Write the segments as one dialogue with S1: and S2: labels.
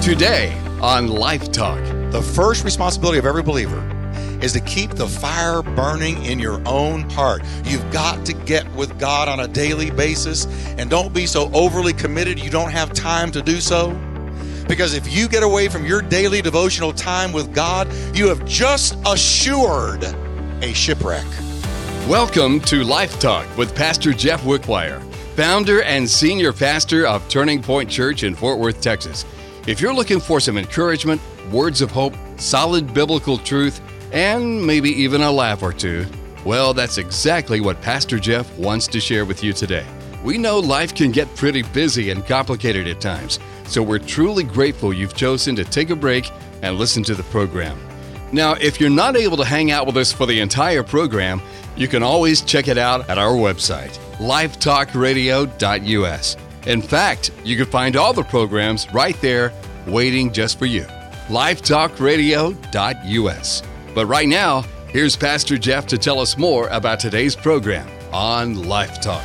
S1: Today on Life Talk.
S2: The first responsibility of every believer is to keep the fire burning in your own heart. You've got to get with God on a daily basis, and don't be so overly committed you don't have time to do so. Because if you get away from your daily devotional time with God, you have just assured a shipwreck.
S1: Welcome to Life Talk with Pastor Jeff Wickwire, founder and senior pastor of Turning Point Church in Fort Worth, Texas. If you're looking for some encouragement, words of hope, solid biblical truth, and maybe even a laugh or two, well, that's exactly what Pastor Jeff wants to share with you today. We know life can get pretty busy and complicated at times, so we're truly grateful you've chosen to take a break and listen to the program. Now, if you're not able to hang out with us for the entire program, you can always check it out at our website, lifetalkradio.us. In fact, you can find all the programs right there waiting just for you, lifetalkradio.us. But right now, here's Pastor Jeff to tell us more about today's program on Life Talk.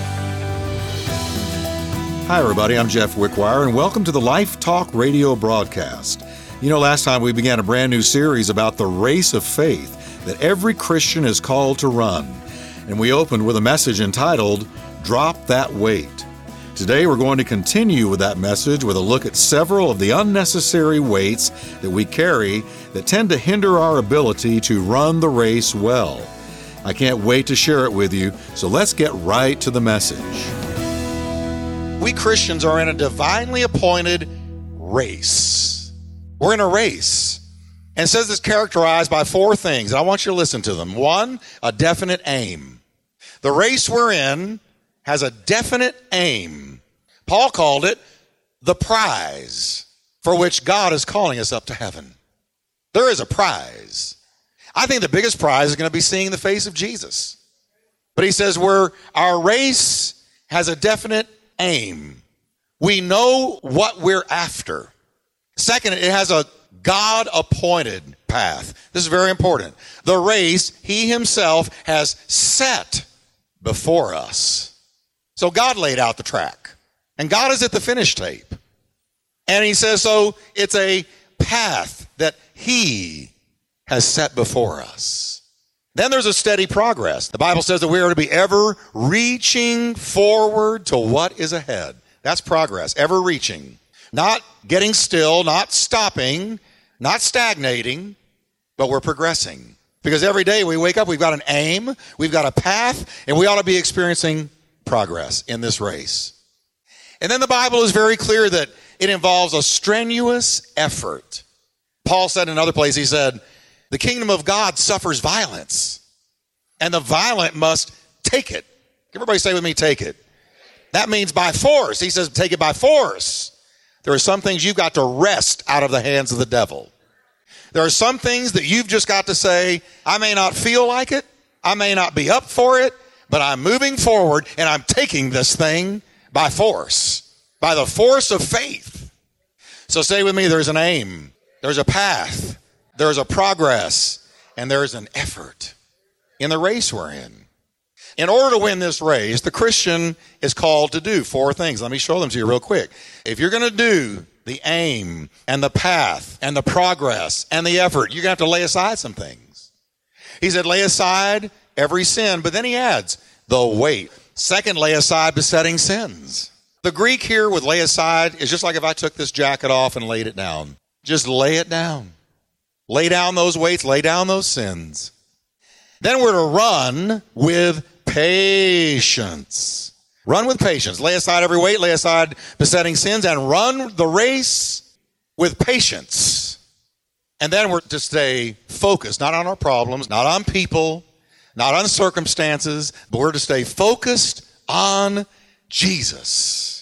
S2: Hi, everybody. I'm Jeff Wickwire, and welcome to the Life Talk radio broadcast. You know, last time we began a brand new series about the race of faith that every Christian is called to run. And we opened with a message entitled, Drop That Weight. Today, we're going to continue with that message with a look at several of the unnecessary weights that we carry that tend to hinder our ability to run the race well. I can't wait to share it with you, so let's get right to the message. We Christians are in a divinely appointed race. We're in a race. And it says it's characterized by four things. I want you to listen to them. One, a definite aim. The race we're in has a definite aim. Paul called it the prize for which God is calling us up to heaven. There is a prize. I think the biggest prize is going to be seeing the face of Jesus. But he says our race has a definite aim. We know what we're after. Second, it has a God-appointed path. This is very important. The race he himself has set before us. So God laid out the track, and God is at the finish tape. And he says, so it's a path that he has set before us. Then there's a steady progress. The Bible says that we are to be ever reaching forward to what is ahead. That's progress, ever reaching. Not getting still, not stopping, not stagnating, but we're progressing. Because every day we wake up, we've got an aim, we've got a path, and we ought to be experiencing progress in this race. And then the Bible is very clear that it involves a strenuous effort. Paul said in another place, he said, the kingdom of God suffers violence, and the violent must take it. Everybody say with me, take it. That means by force. He says, take it by force. There are some things you've got to wrest out of the hands of the devil. There are some things that you've just got to say, I may not feel like it, I may not be up for it, but I'm moving forward and I'm taking this thing by force, by the force of faith. So say with me, there's an aim, there's a path, there's a progress, and there's an effort in the race we're in. In order to win this race, the Christian is called to do four things. Let me show them to you real quick. If you're going to do the aim and the path and the progress and the effort, you're going to have to lay aside some things. He said, lay aside every sin, but then he adds the weight. Second, lay aside besetting sins. The Greek here with lay aside is just like if I took this jacket off and laid it down. Just lay it down. Lay down those weights, lay down those sins. Then we're to run with patience. Run with patience. Lay aside every weight, lay aside besetting sins, and run the race with patience. And then we're to stay focused, not on our problems, not on people, not on circumstances, but we're to stay focused on Jesus.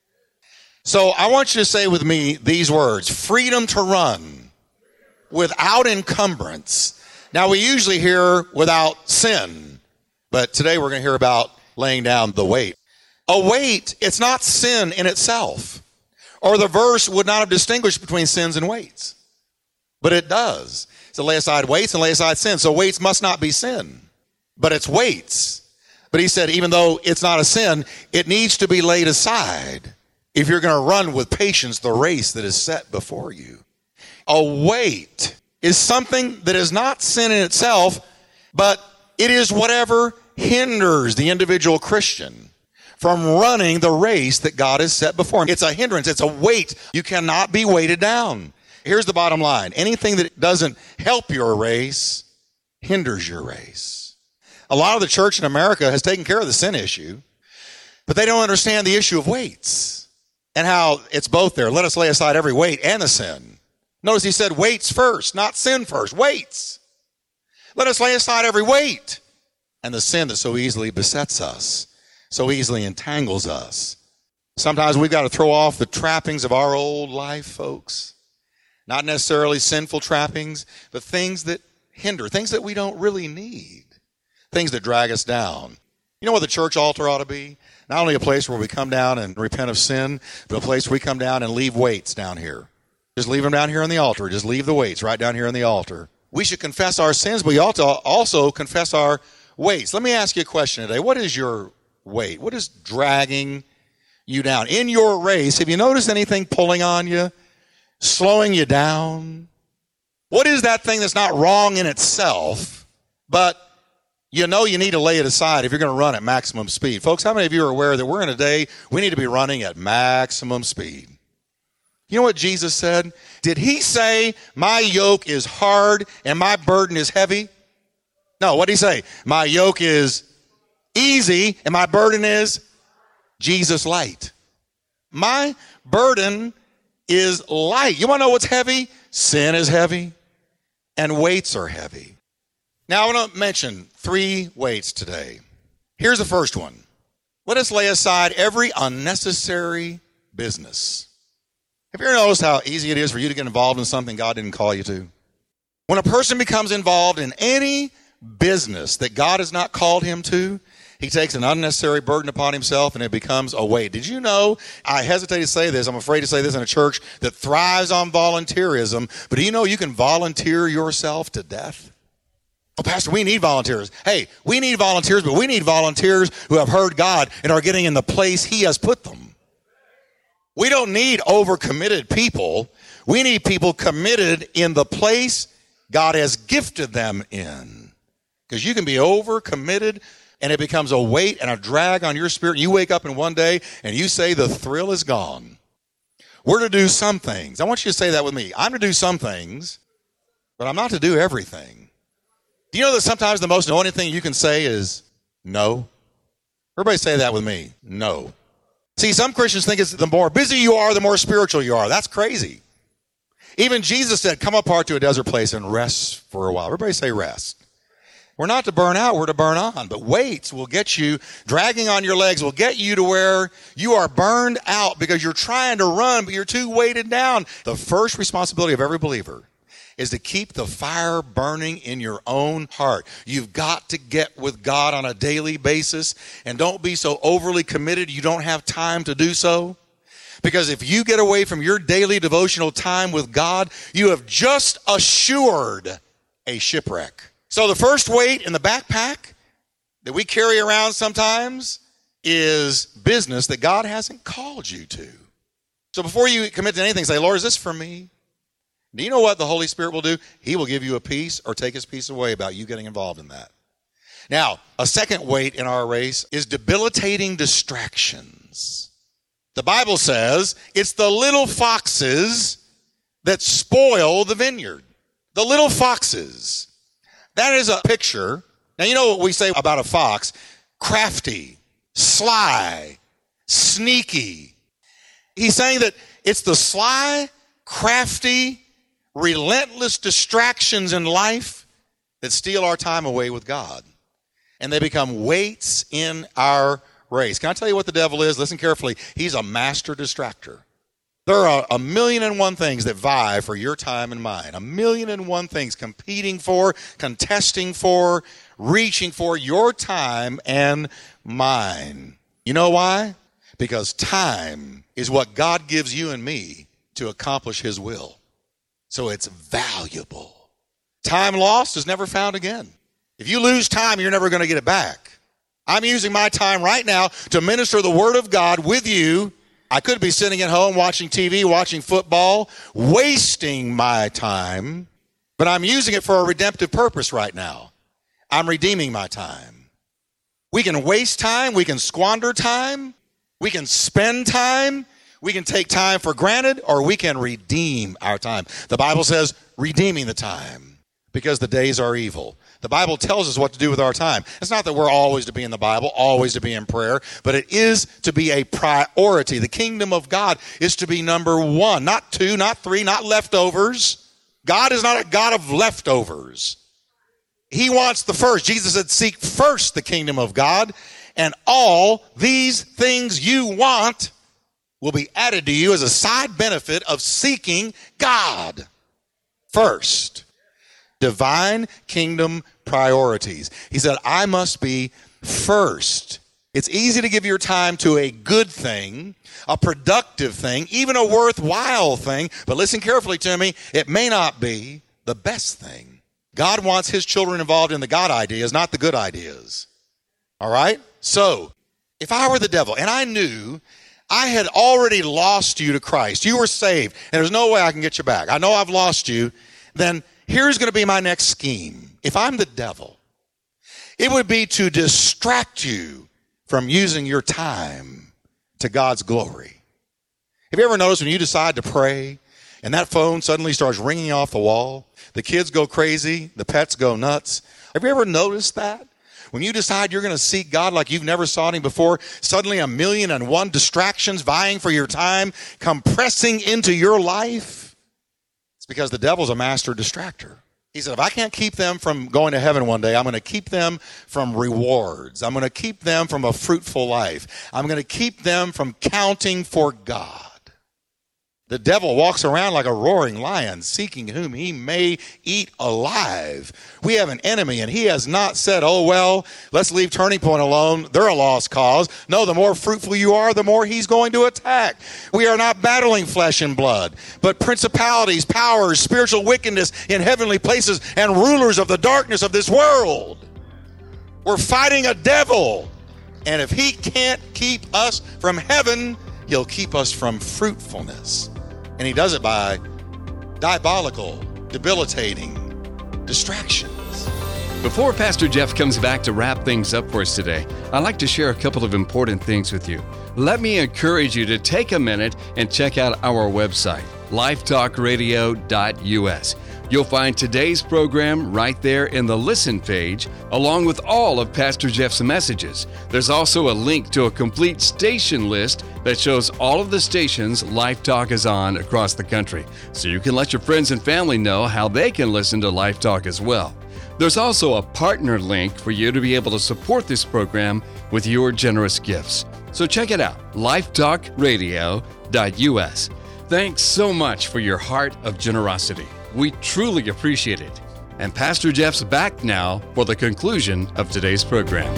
S2: So I want you to say with me these words, freedom to run without encumbrance. Now we usually hear without sin, but today we're going to hear about laying down the weight. A weight, it's not sin in itself, or the verse would not have distinguished between sins and weights, but it does. So lay aside weights and lay aside sin. So weights must not be sin, but it's weights. But he said, even though it's not a sin, it needs to be laid aside if you're going to run with patience the race that is set before you. A weight is something that is not sin in itself, but it is whatever hinders the individual Christian from running the race that God has set before him. It's a hindrance. It's a weight. You cannot be weighted down. Here's the bottom line. Anything that doesn't help your race hinders your race. A lot of the church in America has taken care of the sin issue, but they don't understand the issue of weights and how it's both there. Let us lay aside every weight and the sin. Notice he said weights first, not sin first. Weights. Let us lay aside every weight and the sin that so easily besets us, so easily entangles us. Sometimes we've got to throw off the trappings of our old life, folks. Not necessarily sinful trappings, but things that hinder, things that we don't really need, things that drag us down. You know what the church altar ought to be? Not only a place where we come down and repent of sin, but a place where we come down and leave weights down here. Just leave them down here on the altar. Just leave the weights right down here on the altar. We should confess our sins, but we ought to also confess our weights. Let me ask you a question today. What is your weight? What is dragging you down? In your race, have you noticed anything pulling on you, slowing you down? What is that thing that's not wrong in itself, but you know you need to lay it aside if you're going to run at maximum speed? Folks, how many of you are aware that we're in a day we need to be running at maximum speed? You know what Jesus said? Did he say, my yoke is hard and my burden is heavy? No, what did he say? My yoke is easy and my burden is Jesus light. My burden is light. You want to know what's heavy? Sin is heavy and weights are heavy. Now I want to mention 3 weights today. Here's the first one. Let us lay aside every unnecessary business. Have you ever noticed how easy it is for you to get involved in something God didn't call you to? When a person becomes involved in any business that God has not called him to, he takes an unnecessary burden upon himself and it becomes a weight. Did you know, I hesitate to say this, I'm afraid to say this in a church that thrives on volunteerism, but do you know you can volunteer yourself to death? Oh, Pastor, we need volunteers. Hey, we need volunteers, but we need volunteers who have heard God and are getting in the place he has put them. We don't need overcommitted people. We need people committed in the place God has gifted them in. Because you can be overcommitted and it becomes a weight and a drag on your spirit. You wake up in one day and you say the thrill is gone. We're to do some things. I want you to say that with me. I'm to do some things, but I'm not to do everything. Do you know that sometimes the most annoying thing you can say is no? Everybody say that with me. No. See, some Christians think it's the more busy you are, the more spiritual you are. That's crazy. Even Jesus said, come apart to a desert place and rest for a while. Everybody say rest. We're not to burn out, we're to burn on. But weights will get you, dragging on your legs will get you to where you are burned out because you're trying to run, but you're too weighted down. The first responsibility of every believer is to keep the fire burning in your own heart. You've got to get with God on a daily basis, and don't be so overly committed you don't have time to do so. Because if you get away from your daily devotional time with God, you have just assured a shipwreck. So the first weight in the backpack that we carry around sometimes is business that God hasn't called you to. So before you commit to anything, say, Lord, is this for me? Do you know what the Holy Spirit will do? He will give you a peace or take his peace away about you getting involved in that. Now, a second weight in our race is debilitating distractions. The Bible says it's the little foxes that spoil the vineyard. The little foxes. That is a picture. Now, you know what we say about a fox? Crafty, sly, sneaky. He's saying that it's the sly, crafty, relentless distractions in life that steal our time away with God. And they become weights in our race. Can I tell you what the devil is? Listen carefully. He's a master distractor. There are 1,000,001 things that vie for your time and mine. 1,000,001 things competing for, contesting for, reaching for your time and mine. You know why? Because time is what God gives you and me to accomplish his will. So it's valuable. Time lost is never found again. If you lose time, you're never going to get it back. I'm using my time right now to minister the word of God with you I could be sitting at home watching TV, watching football, wasting my time, but I'm using it for a redemptive purpose right now. I'm redeeming my time. We can waste time. We can squander time. We can spend time. We can take time for granted, or we can redeem our time. The Bible says redeeming the time because the days are evil. The Bible tells us what to do with our time. It's not that we're always to be in the Bible, always to be in prayer, but it is to be a priority. The kingdom of God is to be number one, not two, not three, not leftovers. God is not a God of leftovers. He wants the first. Jesus said, seek first the kingdom of God, and all these things you want will be added to you as a side benefit of seeking God first. Divine kingdom priorities. He said, I must be first. It's easy to give your time to a good thing, a productive thing, even a worthwhile thing, but listen carefully to me, it may not be the best thing. God wants his children involved in the God ideas, not the good ideas. All right? So, if I were the devil and I knew I had already lost you to Christ, you were saved, and there's no way I can get you back. I know I've lost you, then here's going to be my next scheme. If I'm the devil, it would be to distract you from using your time to God's glory. Have you ever noticed when you decide to pray and that phone suddenly starts ringing off the wall, the kids go crazy, the pets go nuts? Have you ever noticed that? When you decide you're going to seek God like you've never sought him before, suddenly 1,000,001 distractions vying for your time come pressing into your life. It's because the devil's a master distractor. He said, if I can't keep them from going to heaven one day, I'm going to keep them from rewards. I'm going to keep them from a fruitful life. I'm going to keep them from counting for God. The devil walks around like a roaring lion, seeking whom he may eat alive. We have an enemy, and he has not said, oh, well, let's leave Turning Point alone. They're a lost cause. No, the more fruitful you are, the more he's going to attack. We are not battling flesh and blood, but principalities, powers, spiritual wickedness in heavenly places, and rulers of the darkness of this world. We're fighting a devil, and if he can't keep us from heaven, he'll keep us from fruitfulness. And he does it by diabolical, debilitating distractions.
S1: Before Pastor Jeff comes back to wrap things up for us today, I'd like to share a couple of important things with you. Let me encourage you to take a minute and check out our website, lifetalkradio.us. You'll find today's program right there in the Listen page, along with all of Pastor Jeff's messages. There's also a link to a complete station list that shows all of the stations Life Talk is on across the country, so you can let your friends and family know how they can listen to Life Talk as well. There's also a partner link for you to be able to support this program with your generous gifts. So check it out, lifetalkradio.us. Thanks so much for your heart of generosity. We truly appreciate it. And Pastor Jeff's back now for the conclusion of today's program.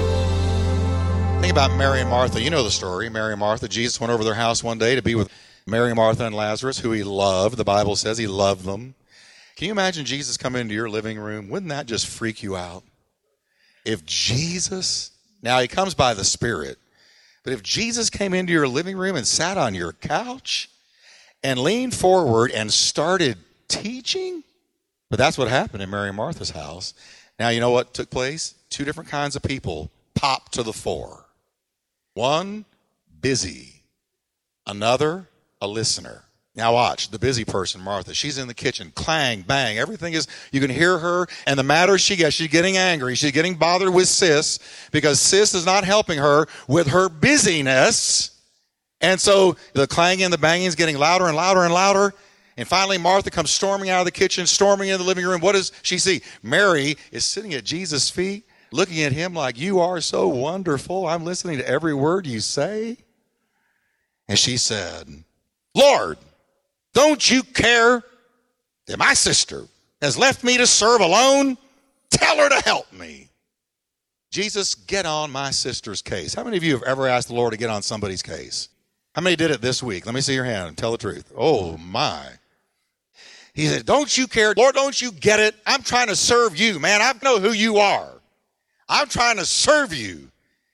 S2: Think about Mary and Martha. You know the story. Mary and Martha. Jesus went over their house one day to be with Mary, Martha, and Lazarus, who he loved. The Bible says he loved them. Can you imagine Jesus coming into your living room? Wouldn't that just freak you out? If Jesus, now he comes by the Spirit, but if Jesus came into your living room and sat on your couch and leaned forward and started teaching? But that's what happened in Mary and Martha's house. Now, you know what took place? Two different kinds of people popped to the fore. One, busy. Another, a listener. Now watch, the busy person, Martha, she's in the kitchen, clang, bang, everything is, you can hear her, and the matter she gets, she's getting angry, she's getting bothered with sis, because sis is not helping her with her busyness. And so the clanging and the banging is getting louder and louder and louder. And finally, Martha comes storming out of the kitchen, storming into the living room. What does she see? Mary is sitting at Jesus' feet, looking at him like, you are so wonderful. I'm listening to every word you say. And she said, Lord, don't you care that my sister has left me to serve alone? Tell her to help me. Jesus, get on my sister's case. How many of you have ever asked the Lord to get on somebody's case? How many did it this week? Let me see your hand and tell the truth. Oh, my. He said, don't you care? Lord, don't you get it? I'm trying to serve you, man. I know who you are. I'm trying to serve you.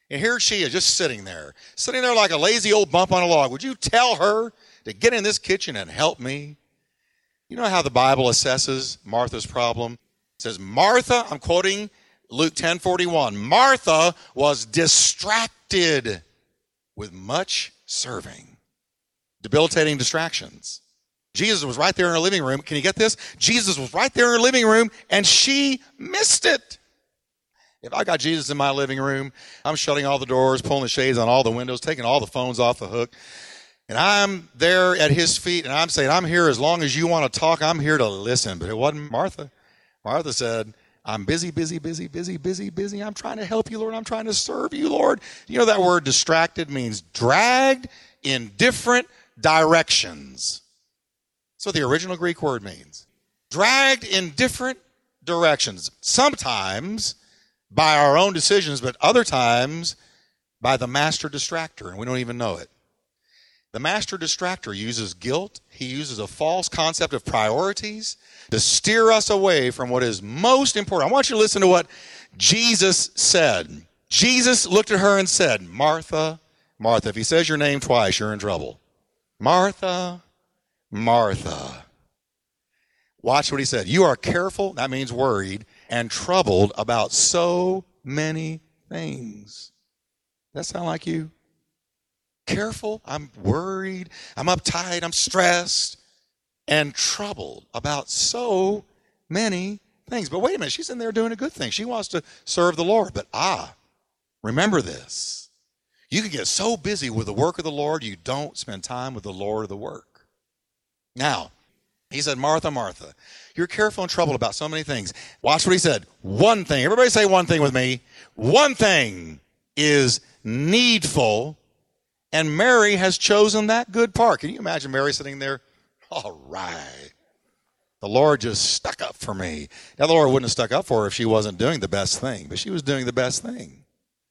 S2: And here she is just sitting there like a lazy old bump on a log. Would you tell her to get in this kitchen and help me? You know how the Bible assesses Martha's problem? It says, Martha, I'm quoting Luke 10:41, Martha was distracted with much serving. Debilitating distractions. Jesus was right there in her living room. Can you get this? Jesus was right there in her living room, and she missed it. If I got Jesus in my living room, I'm shutting all the doors, pulling the shades on all the windows, taking all the phones off the hook, and I'm there at his feet, and I'm saying, I'm here as long as you want to talk. I'm here to listen. But it wasn't Martha. Martha said, I'm busy. I'm trying to help you, Lord. I'm trying to serve you, Lord. You know that word distracted means dragged in different directions. That's what the original Greek word means. Dragged in different directions. Sometimes by our own decisions, but other times by the master distractor, and we don't even know it. The master distractor uses guilt. He uses a false concept of priorities to steer us away from what is most important. I want you to listen to what Jesus said. Jesus looked at her and said, Martha, Martha. If he says your name twice, you're in trouble. Martha, Martha. Watch what he said. You are careful, that means worried, and troubled about so many things. That sound like you? Careful, I'm worried, I'm uptight, I'm stressed, and troubled about so many things. But wait a minute, she's in there doing a good thing. She wants to serve the Lord. But remember this. You can get so busy with the work of the Lord, you don't spend time with the Lord of the work. Now, he said, Martha, Martha, you're careful and troubled about so many things. Watch what he said. One thing. Everybody say one thing with me. One thing is needful, and Mary has chosen that good part. Can you imagine Mary sitting there? All right. The Lord just stuck up for me. Now, the Lord wouldn't have stuck up for her if she wasn't doing the best thing, but she was doing the best thing.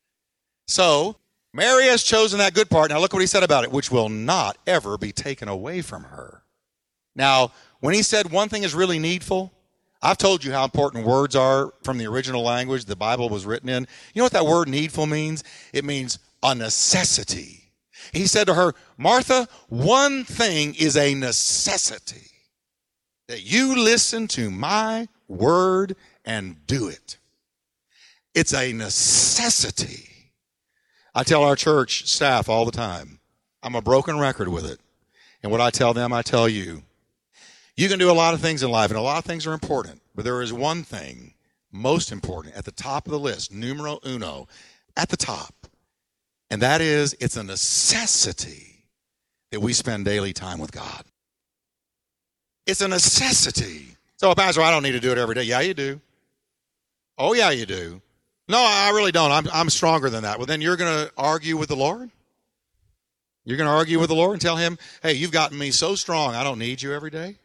S2: So, Mary has chosen that good part. Now, look what he said about it, which will not ever be taken away from her. Now, when he said one thing is really needful, I've told you how important words are from the original language the Bible was written in. You know what that word needful means? It means a necessity. He said to her, Martha, one thing is a necessity, that you listen to my word and do it. It's a necessity. I tell our church staff all the time, I'm a broken record with it. And what I tell them, I tell you. You can do a lot of things in life, and a lot of things are important. But there is one thing most important at the top of the list, numero uno, at the top. And that is, it's a necessity that we spend daily time with God. It's a necessity. So, Pastor, I don't need to do it every day. Yeah, you do. Oh, yeah, you do. No, I really don't. I'm stronger than that. Well, then you're going to argue with the Lord? You're going to argue with the Lord and tell him, hey, you've gotten me so strong, I don't need you every day?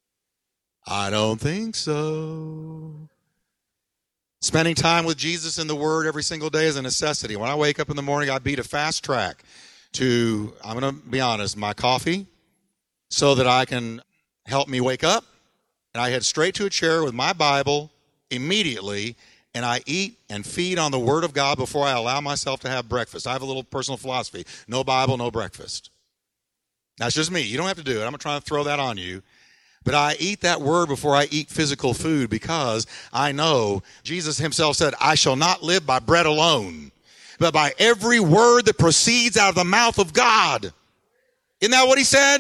S2: I don't think so. Spending time with Jesus in the Word every single day is a necessity. When I wake up in the morning, I beat a fast track to, I'm going to be honest, my coffee so that I can help me wake up. And I head straight to a chair with my Bible immediately, and I eat and feed on the Word of God before I allow myself to have breakfast. I have a little personal philosophy. No Bible, no breakfast. That's just me. You don't have to do it. I'm not trying to throw that on you. But I eat that word before I eat physical food because I know Jesus himself said, I shall not live by bread alone, but by every word that proceeds out of the mouth of God. Isn't that what he said?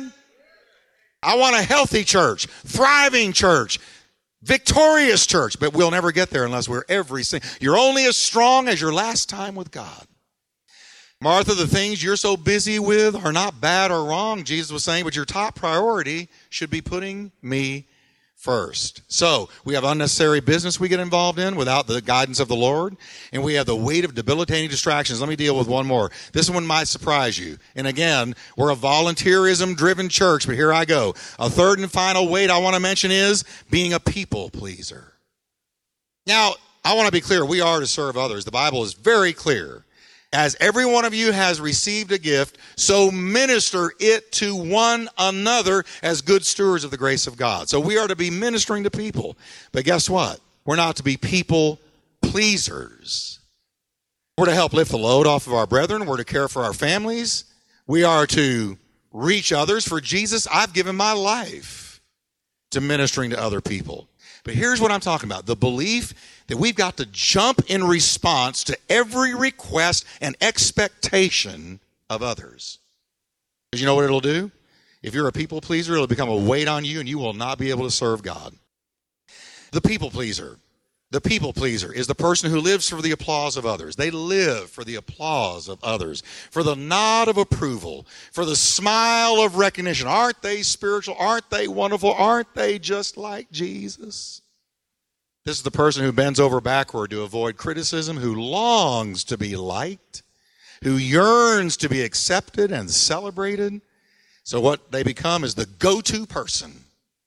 S2: I want a healthy church, thriving church, victorious church, but we'll never get there unless we're you're only as strong as your last time with God. Martha, the things you're so busy with are not bad or wrong, Jesus was saying, but your top priority should be putting me first. So we have unnecessary business we get involved in without the guidance of the Lord, and we have the weight of debilitating distractions. Let me deal with one more. This one might surprise you. And again, we're a volunteerism-driven church, but here I go. A third and final weight I want to mention is being a people pleaser. Now, I want to be clear. We are to serve others. The Bible is very clear. As every one of you has received a gift, so minister it to one another as good stewards of the grace of God. So we are to be ministering to people. But guess what? We're not to be people pleasers. We're to help lift the load off of our brethren. We're to care for our families. We are to reach others. For Jesus, I've given my life to ministering to other people. But here's what I'm talking about. The belief that we've got to jump in response to every request and expectation of others. Because you know what it'll do? If you're a people pleaser, it'll become a weight on you and you will not be able to serve God. The people pleaser. The people pleaser is the person who lives for the applause of others. They live for the applause of others, for the nod of approval, for the smile of recognition. Aren't they spiritual? Aren't they wonderful? Aren't they just like Jesus? This is the person who bends over backward to avoid criticism, who longs to be liked, who yearns to be accepted and celebrated. So what they become is the go-to person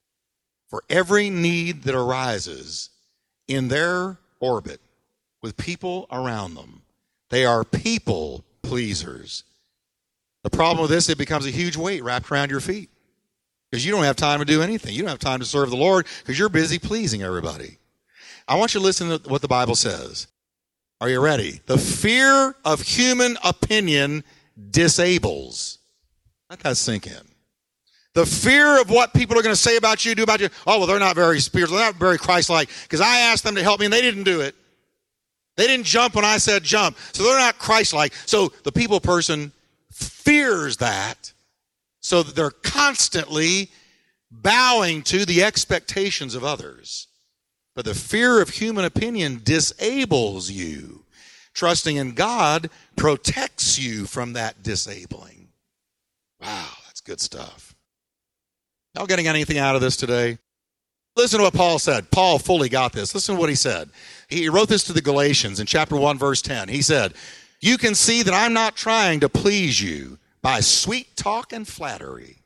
S2: for every need that arises in their orbit with people around them. They are people pleasers. The problem with this, it becomes a huge weight wrapped around your feet because you don't have time to do anything. You don't have time to serve the Lord because you're busy pleasing everybody. I want you to listen to what the Bible says. Are you ready? The fear of human opinion disables. Let that sink in. The fear of what people are going to say about you, do about you. Oh, well, they're not very spiritual. They're not very Christ-like because I asked them to help me and they didn't do it. They didn't jump when I said jump. So they're not Christ-like. So the people person fears that. So that they're constantly bowing to the expectations of others. But the fear of human opinion disables you. Trusting in God protects you from that disabling. Wow, that's good stuff. Y'all getting anything out of this today? Listen to what Paul said. Paul fully got this. Listen to what he said. He wrote this to the Galatians in chapter 1, verse 10. He said, you can see that I'm not trying to please you by sweet talk and flattery.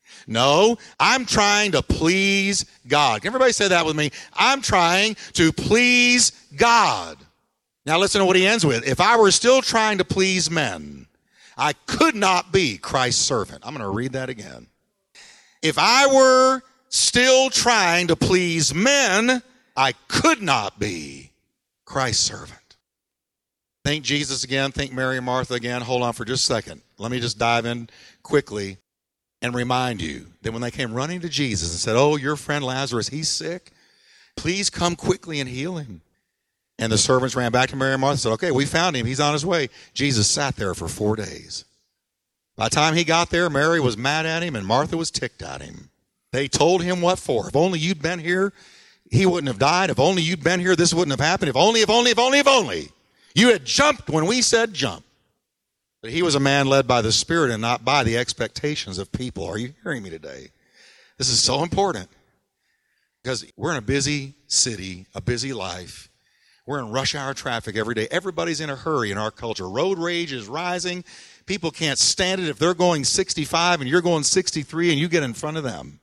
S2: No, I'm trying to please God. Can everybody say that with me? I'm trying to please God. Now listen to what he ends with. If I were still trying to please men, I could not be Christ's servant. I'm going to read that again. If I were still trying to please men, I could not be Christ's servant. Think Jesus again. Think Mary and Martha again. Hold on for just a second. Let me just dive in quickly and remind you that when they came running to Jesus and said, oh, your friend Lazarus, he's sick. Please come quickly and heal him. And the servants ran back to Mary and Martha and said, okay, we found him. He's on his way. Jesus sat there for 4 days. By the time he got there, Mary was mad at him and Martha was ticked at him. They told him what for. If only you'd been here, he wouldn't have died. If only you'd been here, this wouldn't have happened. If only. You had jumped when we said jump. But he was a man led by the Spirit and not by the expectations of people. Are you hearing me today? This is so important because we're in a busy city, a busy life. We're in rush hour traffic every day. Everybody's in a hurry in our culture. Road rage is rising. People can't stand it if they're going 65 and you're going 63 and you get in front of them.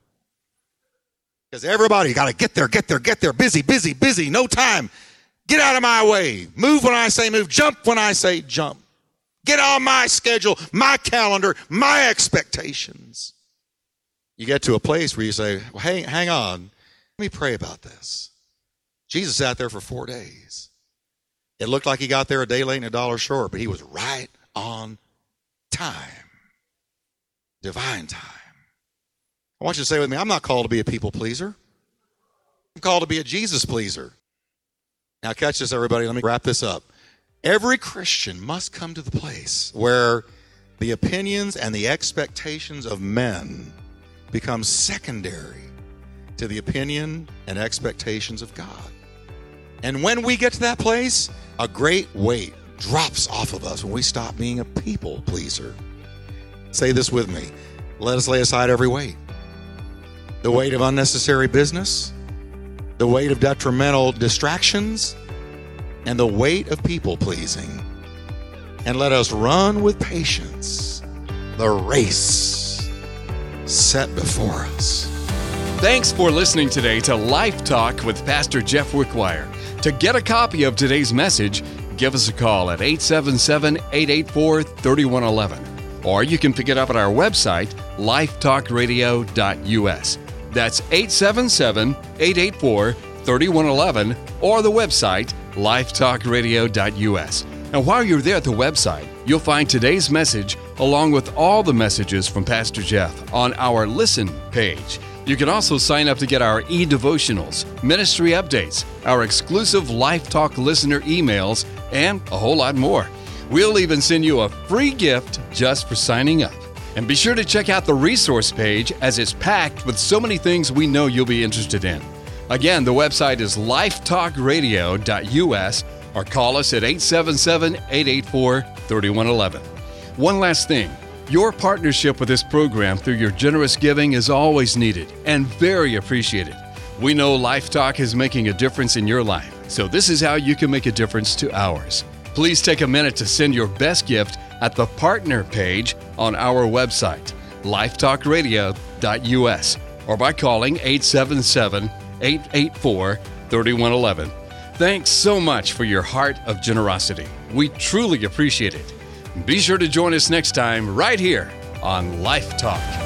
S2: Because everybody got to get there. Busy, no time. Get out of my way. Move when I say move. Jump when I say jump. Get on my schedule, my calendar, my expectations. You get to a place where you say, well, hey, hang on. Let me pray about this. Jesus sat there for 4 days. It looked like he got there a day late and $1 short, but he was right on time. Divine time. I want you to say with me, I'm not called to be a people pleaser. I'm called to be a Jesus pleaser. Now catch this, everybody. Let me wrap this up. Every Christian must come to the place where the opinions and the expectations of men become secondary to the opinion and expectations of God. And when we get to that place, a great weight drops off of us when we stop being a people pleaser. Say this with me. Let us lay aside every weight. The weight of unnecessary business, the weight of detrimental distractions, and the weight of people pleasing. And let us run with patience the race set before us.
S1: Thanks for listening today to Life Talk with Pastor Jeff Wickwire. To get a copy of today's message, give us a call at 877-884-3111. Or you can pick it up at our website, lifetalkradio.us. That's 877-884-3111 or the website, lifetalkradio.us. And while you're there at the website, you'll find today's message along with all the messages from Pastor Jeff on our Listen page. You can also sign up to get our e-devotionals, ministry updates, our exclusive Life Talk listener emails, and a whole lot more. We'll even send you a free gift just for signing up. And be sure to check out the resource page, as it's packed with so many things we know you'll be interested in. Again, the website is lifetalkradio.us, or call us at 877-884-3111. One last thing. Your partnership with this program through your generous giving is always needed and very appreciated. We know Life Talk is making a difference in your life, so this is how you can make a difference to ours. Please take a minute to send your best gift at the partner page on our website, lifetalkradio.us, or by calling 877-884-3111. Thanks so much for your heart of generosity. We truly appreciate it. Be sure to join us next time right here on Life Talk.